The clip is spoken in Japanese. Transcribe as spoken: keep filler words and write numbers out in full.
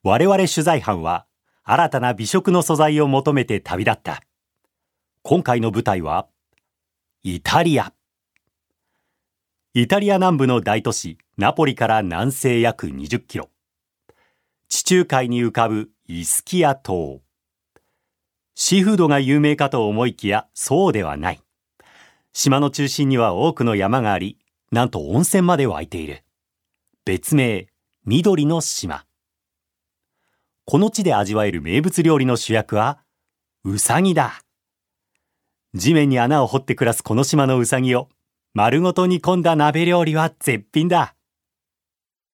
我々取材班は新たな美食の素材を求めて旅立った。今回の舞台はイタリア。イタリア南部の大都市ナポリから南西約にじゅっキロ。地中海に浮かぶイスキア島。シーフードが有名かと思いきやそうではない。島の中心には多くの山があり、なんと温泉まで湧いている。別名、緑の島。この地で味わえる名物料理の主役はウサギだ。地面に穴を掘って暮らすこの島のウサギを丸ごと煮込んだ鍋料理は絶品だ。